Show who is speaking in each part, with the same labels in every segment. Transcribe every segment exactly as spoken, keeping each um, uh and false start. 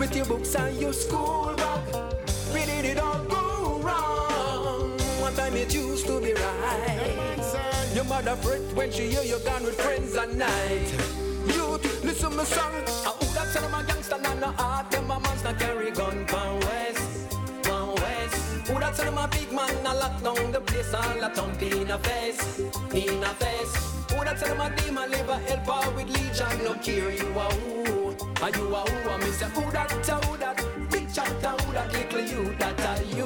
Speaker 1: with your books and your school bag. Where did it all go wrong? One time it used to be right. Your mother fret when she hear you gone with friends at night. Youth, listen to my song. I who that tell them a gangster and no heart. Them a man's not carry gun from west, from west. Who that tell them a big man a lock down the place all a thump in a face, in a face. Who that tell them a demon live a helper with legion. No care you a who, and you a who. And me say who that, who that, big chatter, who that little you, that are you.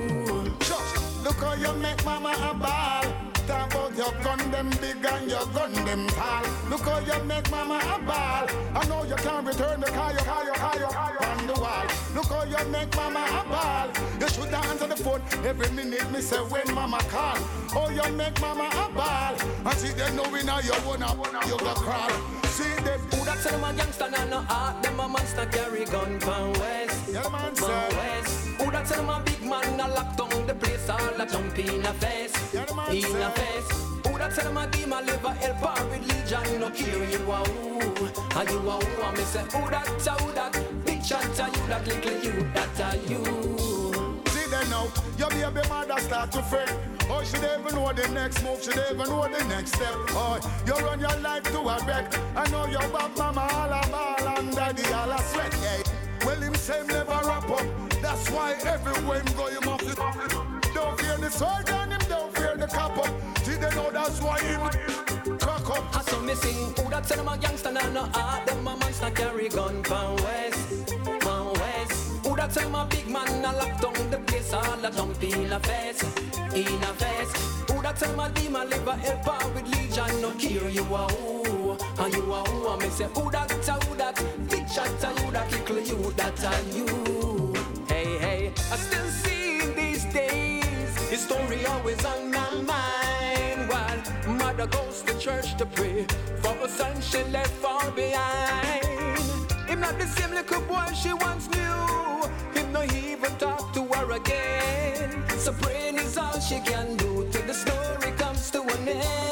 Speaker 2: Look how you make mama a ball. Talk about your gun them big and your gun them tall. Look how you make mama a ball. I know you can't return the car, you car, you car, you car on the wall. Look how you make mama a ball. You should answer the phone every minute. Me say when mama call. Oh, you make mama a ball. And see them knowing how you wanna, you go crawl. See them.
Speaker 1: Who that say them a gangster and no heart. Them a monster carry gun from west,
Speaker 2: yeah, man,
Speaker 1: from west. Who that say them a big man a lock down the place all a jump in a face,
Speaker 2: yeah, man,
Speaker 1: in a face. Who that say them a demon live a helper with legion. No care you a who, and you a who. And me say who that, who that, big chatter you that little you, that are you.
Speaker 2: See them now, your baby mother start to fret. Oh, she don't even know the next move, she don't even know the next step. Oh, you run your life to a wreck. I know your back mama all a ball and daddy all a sweat, yeah. Well, him say him never wrap up. That's why everywhere him go, you must it. Don't fear the soldier and him don't fear the cop up. See they know that's why him crack up.
Speaker 1: I saw me sing, who that say them a gangster and no heart. Them a monster carry gun from west, from west. Who that say them a big man a lock down the place all a dump in a face, in a face. Who that say them a demon live a helper with legion. No care you a who, and you a who. And me say who that, who that, big chatter you that little you, that are you. Hey, hey, I still see these days his story always on my mind. While mother goes to church to pray for a son she left far behind. Him not the same little boy she once knew. Him no even talk to her again. So praying is all she can do till the story comes to an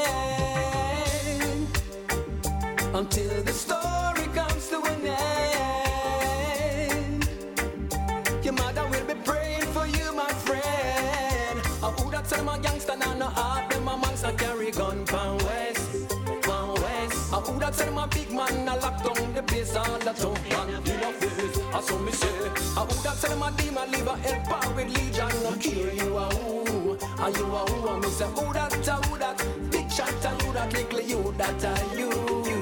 Speaker 1: end. Until the story comes to an end. Your mother will be praying for you, my friend. Oh, who that say them a gangster and no heart. Them a monster carry gun from west, from west. Oh, who that say them a big man a lock down the place all the town and in a face. I saw me say. Oh, who that say them a demon live a helper with legion. No care you a who, and you a who. And me say who that, who that, big chatter you that little you, that are you.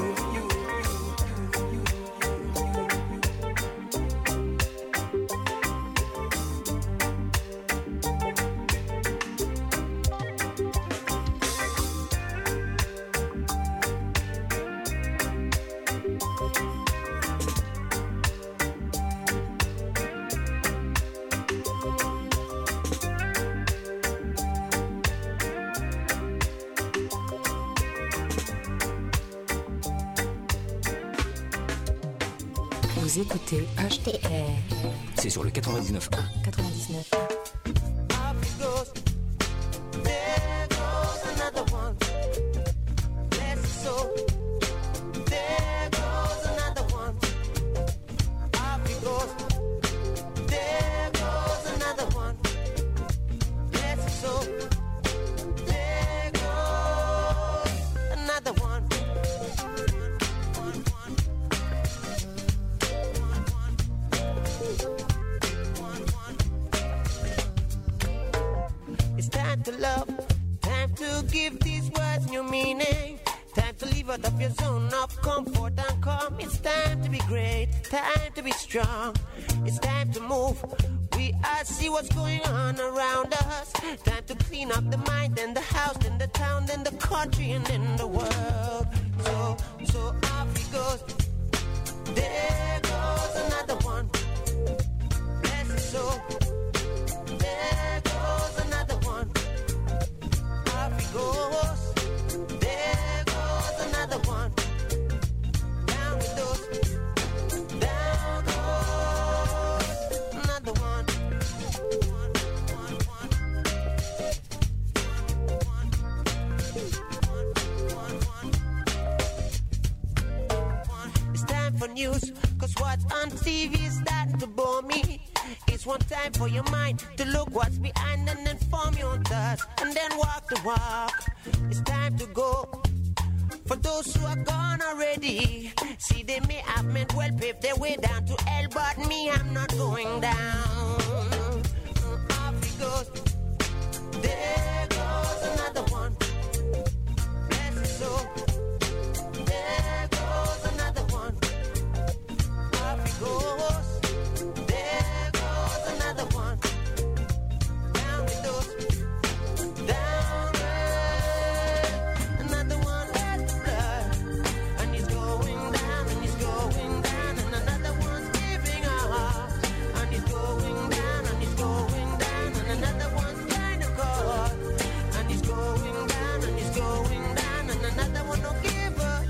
Speaker 3: Vous écoutez H T R.
Speaker 4: C'est sur le quatre-vingt-dix-neuf point un.
Speaker 3: quatre-vingt-dix-neuf.
Speaker 5: Strong. It's time to move. We all see what's going on around us. Time to clean up the mind and the house and the town and the country and in the world. So, so off he goes. There goes another one. Bless his soul. There goes another one. Off he goes. There goes another one. Down with those. News, cause what's on T V is that time to bore me. It's one time for your mind to look what's behind and then form your thoughts and then walk the walk. It's time to go. For those who are gone already, see they may have meant well paved their way down to hell, but me, I'm not going down. Off he goes. There goes another one. Bless his soul. There goes another one. Off he goes. There goes another one. Down he goes. Down there. Another one has the blood. And he's going down, and he's going down. And another one's giving up. And he's going down, and he's going down. And another one's kind of caught. And he's going down, and he's going down. And another one don't give up.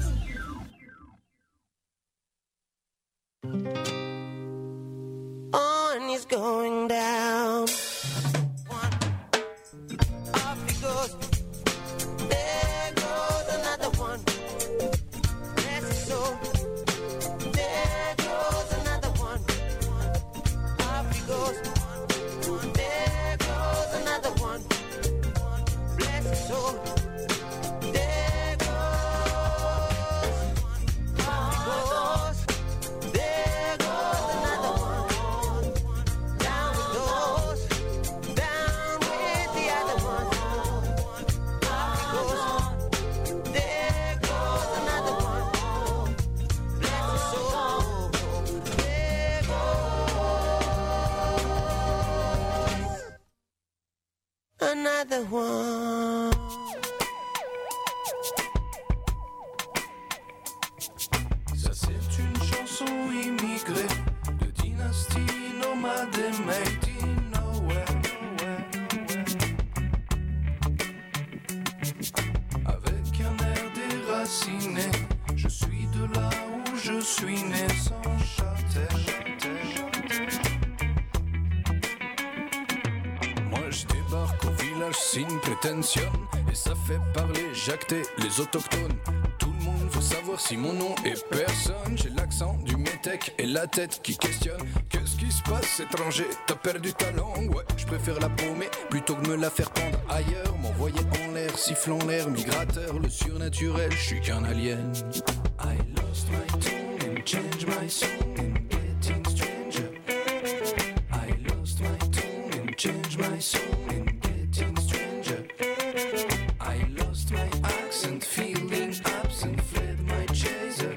Speaker 5: On he's going down. One. Off he goes. There goes another one. Bless his soul. There goes another one. Off he goes. There goes another one. Bless his soul. There goes. Off he goes. There goes another one. Down he goes. Down with the other one. Off he goes. There goes another one. Bless his soul. There goes another one.
Speaker 6: Ça c'est une chanson immigrée de dynastie nomade et made in nowhere, nowhere. Avec un air déraciné, je suis de là où je suis né sans châtel. Moi je débarque au village sin prétention et ça fait parler, jacter les autochtones. Tout le monde veut savoir si mon nom est personne. J'ai l'accent du métèque et la tête qui questionne. Qu'est-ce qui se passe étranger? T'as perdu ta langue? Ouais, je préfère la paumer plutôt que me la faire pendre ailleurs. M'envoyer en l'air, sifflant l'air migrateur. Le surnaturel, je suis qu'un alien. I lost my tongue and changed my song and getting stranger. I lost my tongue and changed my song and getting stranger. I lost my accent, feeling absent, fled my chaser.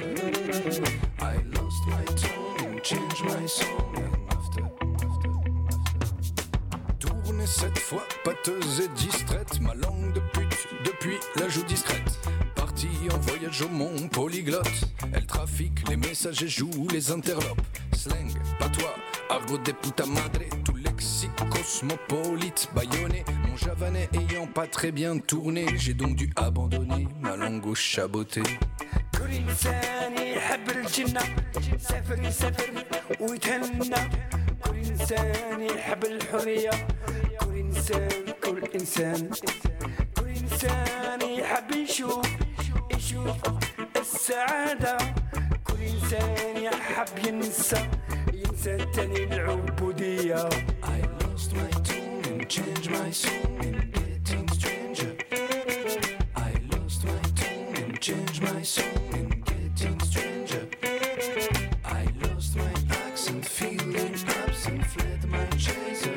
Speaker 6: I lost my tongue and changed my song and after, after, after. Tournez cette fois, pâteuse et distraite, ma langue de pute depuis la joue discrète. Partie en voyage au mont polyglotte, elle trafique les messages et joue les interlopes. Slang, patois, argot des puta madre, tout lexique cosmopolite, bâillonné. Mon javanais ayant pas très bien tourné, j'ai donc dû abandonner ma langue au chaboté.
Speaker 7: كل إنسان يحب الجنة سافر يسافر ويتهنى كل إنسان يحب الحرية كل إنسان كل إنسان كل إنسان يحب يشوف يشوف السعادة كل إنسان يحب ينسى ينسى التاني العبودية.
Speaker 6: I lost my tongue and changed my song and getting stranger. I lost my tongue and changed my song and getting stranger. I lost my accent, feeling absent, fled my chaser.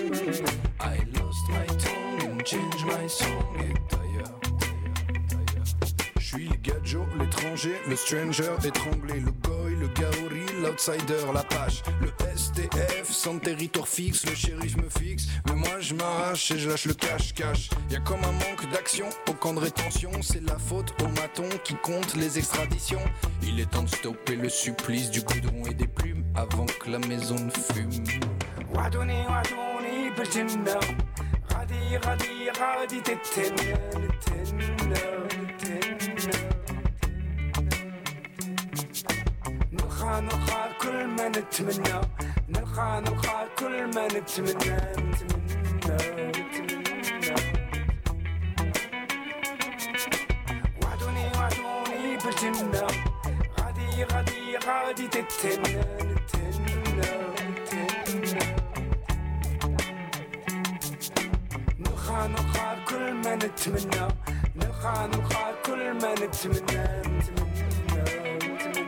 Speaker 6: I lost my tongue and changed my song et d'ailleurs, d'ailleurs, d'ailleurs. Je suis le gadjo, l'étranger, le stranger, étranglé, le goy, le gaori, l'outsider, la page, le S T F, sans territoire fixe, le shérif me fixe, mais moi je m'arrache et je lâche le cache-cache. Y'a comme un manque d'action au camp de rétention, c'est la faute au maton qui compte les extraditions. Il est temps de stopper le supplice du goudron et des plumes avant que la maison ne fume.
Speaker 7: وعدوني وعدوني بالجنة غادي غادي غادي تتهنى نتهنى نتهنى نلقى نلقى كل ما نتمنى نلقى نلقى كل ما نتمنى نتمنى نتمنى وعدوني وعدوني بالجنة غادي غادي غادي تتهنى نتهنى نتمنى نلقى نلقى كل ما نتمنى نتمنى نتمنى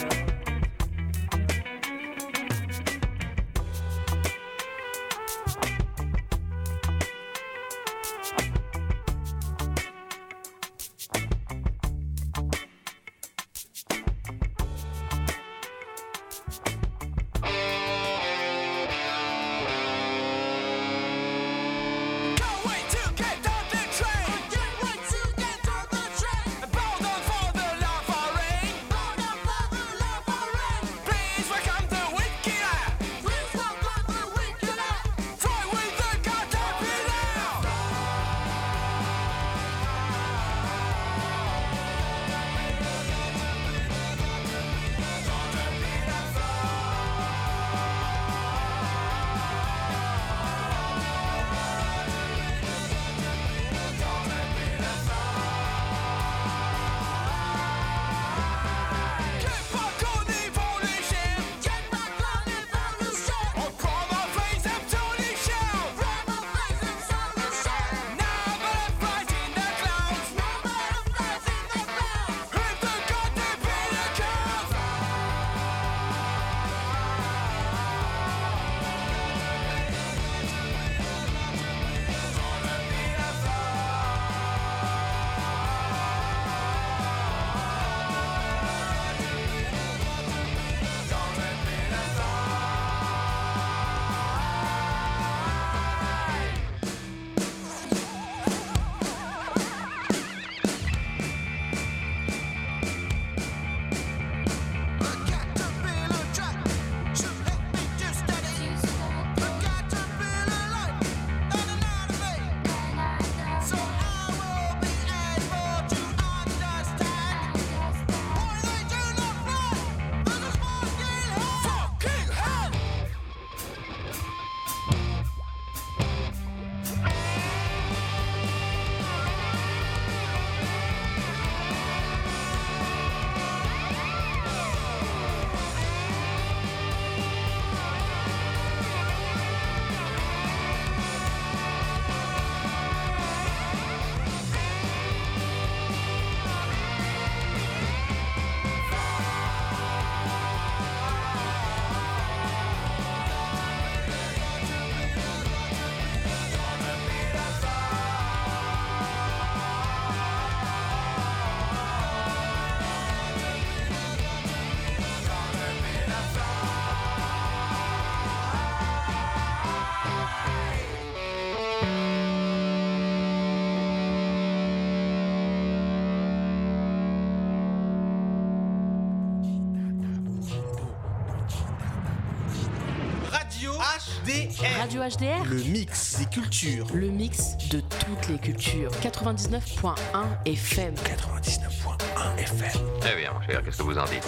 Speaker 3: Radio H D R.
Speaker 8: Le mix des cultures.
Speaker 3: Le mix de toutes les cultures. quatre-vingt-dix-neuf point un F M.
Speaker 8: quatre-vingt-dix-neuf point un F M.
Speaker 9: Eh bien, mon cher, qu'est-ce que vous en dites ?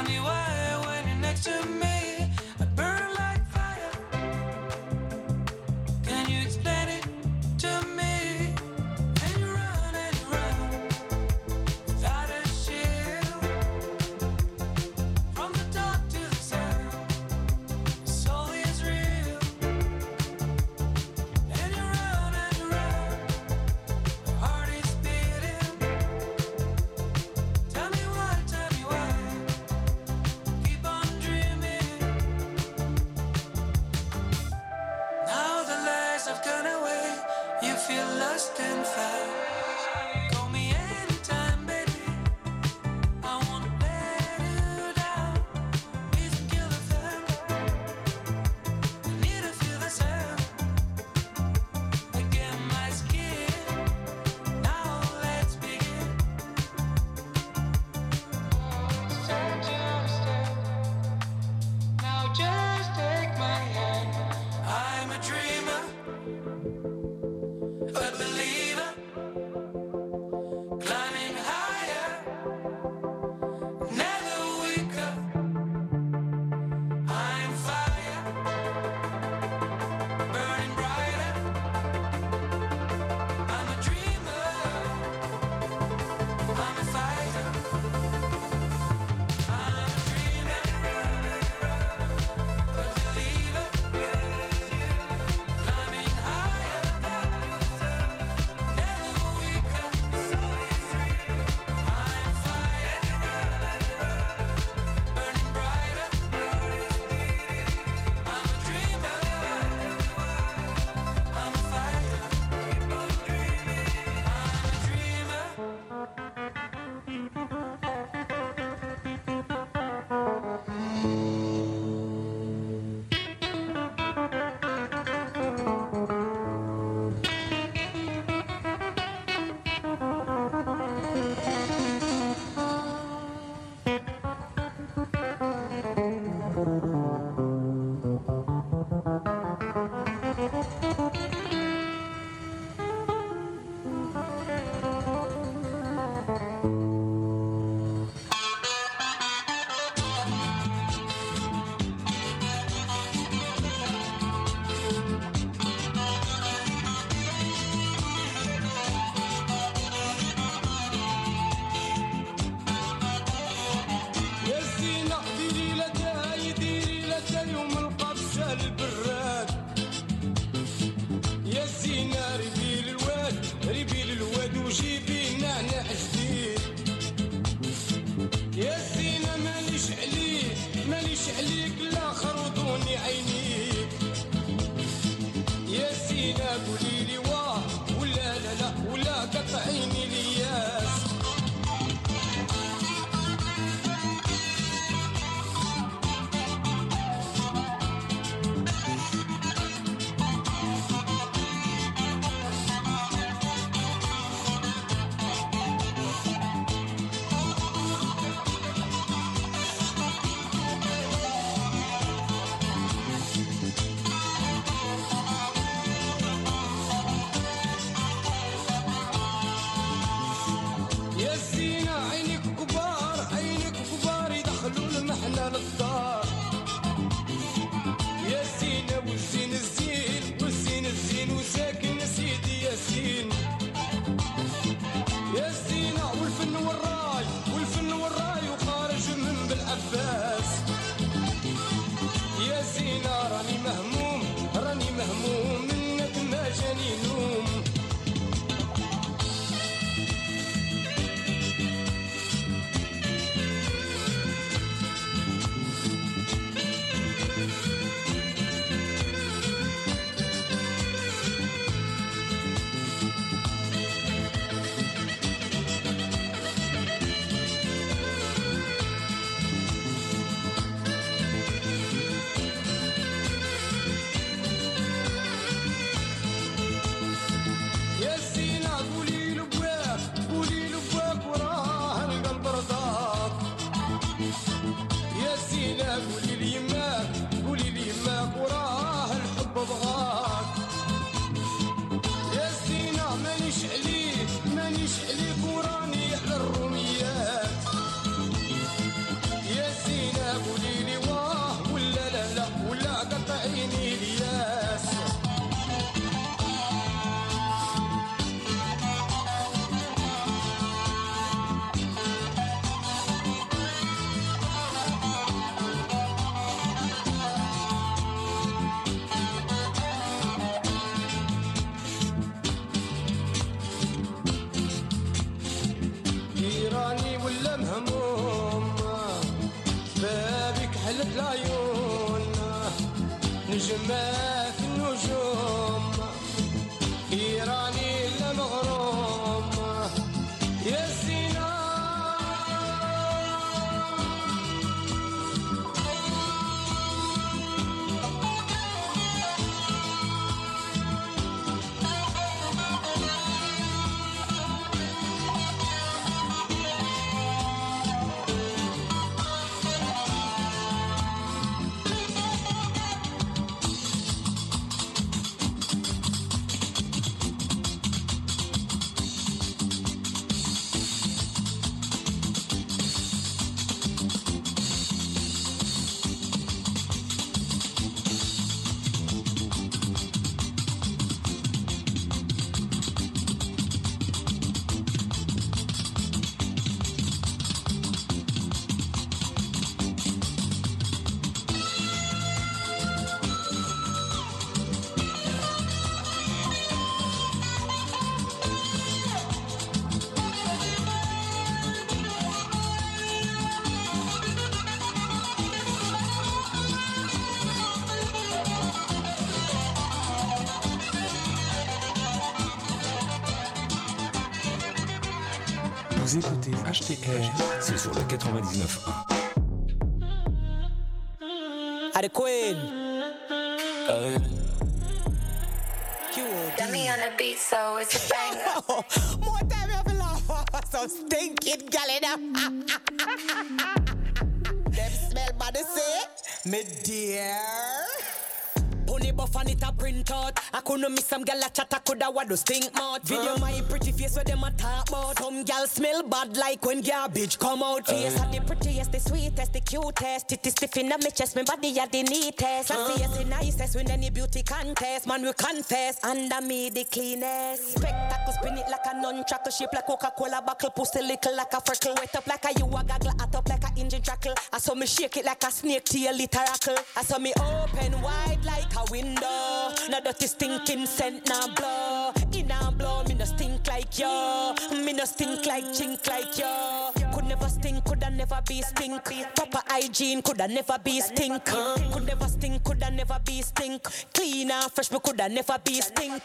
Speaker 10: me why when you're next to me I burn like fire. Can you explain it to me? And you run and you run without a shield. From the dark to the sun, the soul is real. And you run and you run, your heart is beating. Tell me why, tell me why, keep on dreaming. Now the lights have gone away, you feel lost and found. Call me anytime, baby, I won't let you down. Please kill the fun, I need to feel the sound. Again my skin, now let's begin. It's time to understand. Now just take my hand. I'm a dreamer, a believer, climbing higher, never weaker. I'm fire, burning brighter. I'm a dreamer, I'm a fighter. I'm a dreamer, a believer, climbing higher, never weaker. I'm fire, burning brighter. I'm a dreamer, I'm a fighter. I'm a
Speaker 11: يا زينة ديري لا داي ديري لا داي يوم القفشة البراد. يا زينة ريبي للواد ريبي للواد وجيبي نعناع جديد. يا زينة مانيش عليك مانيش عليك لا خرطوني عينيك. يا زينة قولي لي واه ولا لا لا ولا قطعيني الياس. يا زينة عينك كبار عينك كبار يدخلوا المحنة للدار. يا زينة والزين الزين والزين الزين وساكن سيدي ياسين. يا زينة والفن والراي والفن والراي وخارج من بالعباس. يا زينة راني مهموم راني مهموم منك ما جاني نوم. العيون نجمة في النجوم يراني المغروم يا زينة
Speaker 8: Vous écoutez H T R,
Speaker 4: c'est sur le quatre-vingt-dix-neuf point
Speaker 1: un. The Queen.
Speaker 12: Dummy on the beat, so it's a banger.
Speaker 1: More time you have to laugh. So stinking gal in them smell body say, me dear. Pony buff and it a print out. I couldn't miss some gal a chat, I coulda what those stink mouth. Video my pretty face where them a talk about. Some gal smell bad like when garbage come out. Face are the prettiest, the sweetest, the cutest. It is stiff in my chest, my body are the neatest. I see the nicest win any beauty contest. Man we confess, under me the cleanest. Spectacle spin it like a nunchuckle, shape like Coca-Cola bottle, pussy little like a freckle, wet up like a you a gaggle, hot up like a engine trackle. I saw me shake it like a snake tail literacle. I saw me open wide like a window. No dirty stinking scent now blow. In a blow, me no stink like yo. Me no stink like chink like yo. Could never stink, coulda never be stink. Proper hygiene, coulda never be stink. Could never stink, coulda never be stink. Clean and fresh, me coulda never be stink.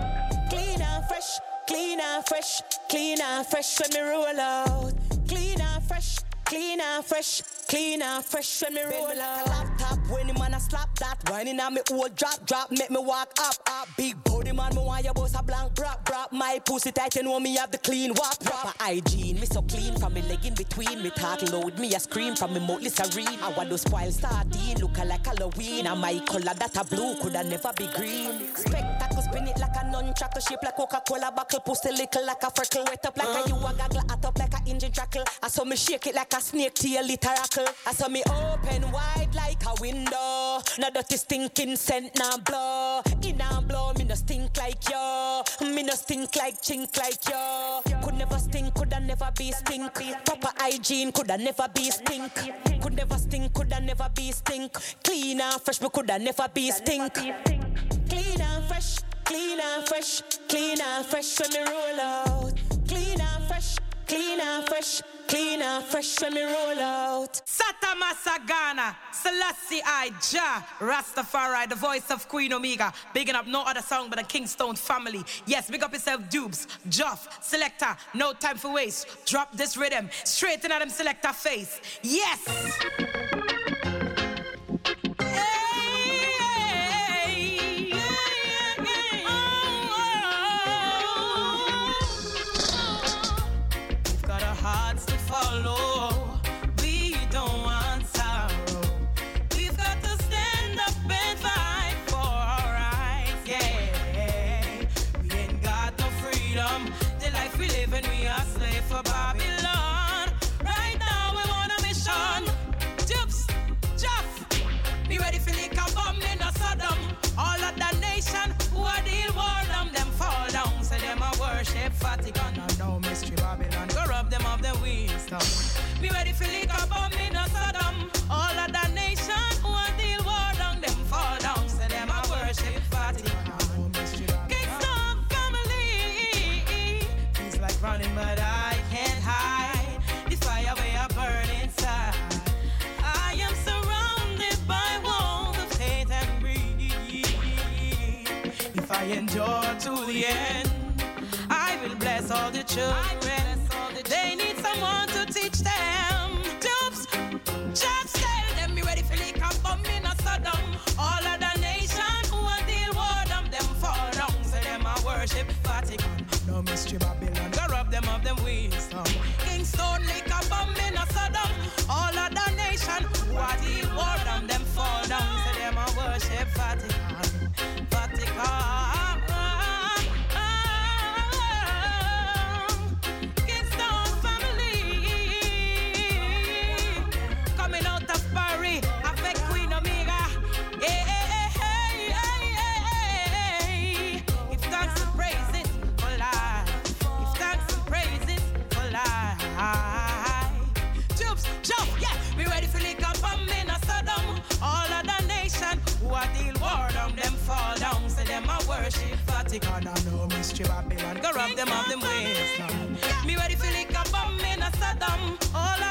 Speaker 1: Clean and fresh, clean and fresh, clean and fresh when me roll out. Clean and fresh, clean and fresh, clean and fresh when me roll out. Laptop when the man a slap that, whining on me old drop drop, make me walk up up. Big body man, me want your boss a blank brap brap. My pussy tight, you know me have the clean wap. Proper hygiene, me so clean from me leg in between. Me talk loud, me a scream from me mouth serene. I want those spoiled sardine, look like Halloween. And my color that a blue coulda never be green. Spectacle spin it like a nunchuckle, shape like Coca-Cola bottle, pussy little like a freckle, wet up like a you a gaggle, hot up like a engine trackle. I saw me shake it like a snake tail literacle. I saw me open wide like a window. No dirty stinking scent now blow. In a blow, me no stink like yo. Me no stink like chink like yo. Could never stink, coulda never be stink. Proper hygiene, coulda never be stink. Could never stink, coulda never be stink. Clean and fresh, me coulda never be stink. Clean and fresh, clean and fresh, clean and fresh when me roll out. Clean and fresh, clean and fresh, clean and fresh when me roll out.
Speaker 13: Satama Sagana, Selassie I Jah, Rastafari, the voice of Queen Omega. Bigging up no other song but the Kingston family. Yes, big up yourself, Dubes, Joff, Selector, no time for waste. Drop this rhythm, straight in at them Selector face. Yes!
Speaker 10: Follow. We don't want sorrow. We've got to stand up and fight for our rights. Yeah, we ain't got no freedom. The life we live in, we are slave for Babylon. Right now we want a mission. Dubs
Speaker 13: endure to the end. I will bless all the children. They need someone to teach them. Dupes, just tell them me ready for lick up bomb in a Saddam. All other nations who are deal war them, them fall down. So them a worship Vatican. No mystery Babylon, go rob them of them wisdom. Kingston lick up bomb in a Saddam. All other nations who are deal war them, them fall down. So them a worship Vatican. Vatican. Worship Vatican and no mystery Babylon. Go rob them of them ways. Me ready for lick a bomb in a Saddam. All